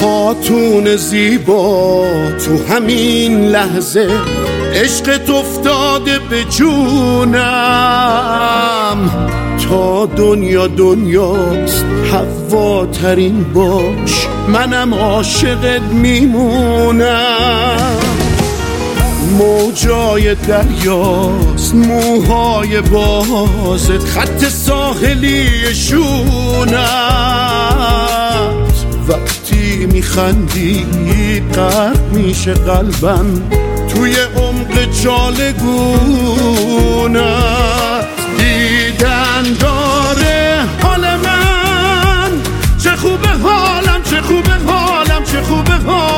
خاتون زیبا تو همین لحظه عشقت افتاده به جونم، تا دنیا دنیاست حواترین باش، منم عاشقت میمونم. موجای دریاست موهای بازت، خط ساحلی شونت، وقتی میخندی غرق میشه قلبم توی عمق چالگونت. دیدن داره حال من، چه خوبه حالم، چه خوبه حالم، چه خوبه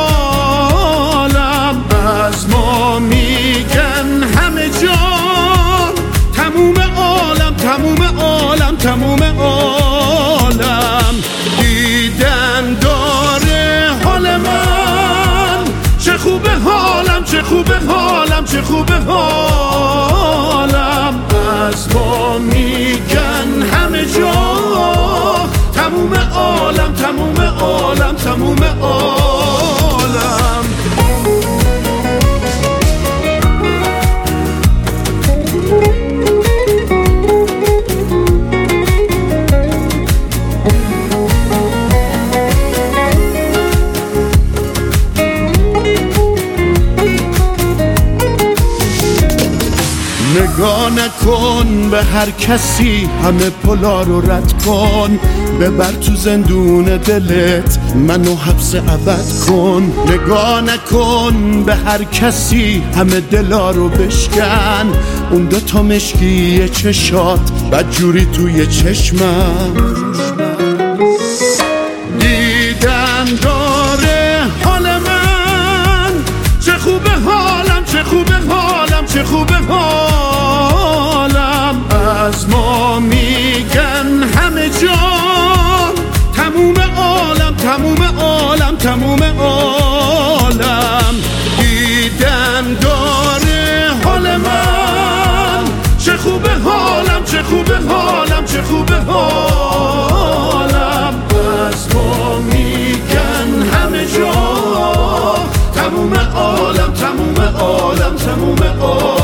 حالم. از ما میگن همه جا تموم عالم، تموم عالم، تموم عالم. دیدن داره حال من، چه خوبه حالم، چه خوبه حالم، چه خوبه حالم. از ما میگن همه جا تموم عالم، تموم عالم، تموم عالم. نگاه نکن به هر کسی، همه پلا رو رد کن، ببر تو زندون دلت منو حبس ابد کن. نگاه نکن به هر کسی، همه دلا رو بشکن، اون دوتا مشکی چشات بدجوری توی چشمم. دیدن داره حال من، چه خوبه حالم، چه خوبه حالم، چه خوبه حالم. از ما میگن همه جا تموم عالم، تموم عالم، تموم عالم. دیدن داره حال من، چه خوبه حالم، چه خوبه حالم، چه خوبه حالم. از ما میگن همه جا تموم عالم، تموم عالم، تموم عالم.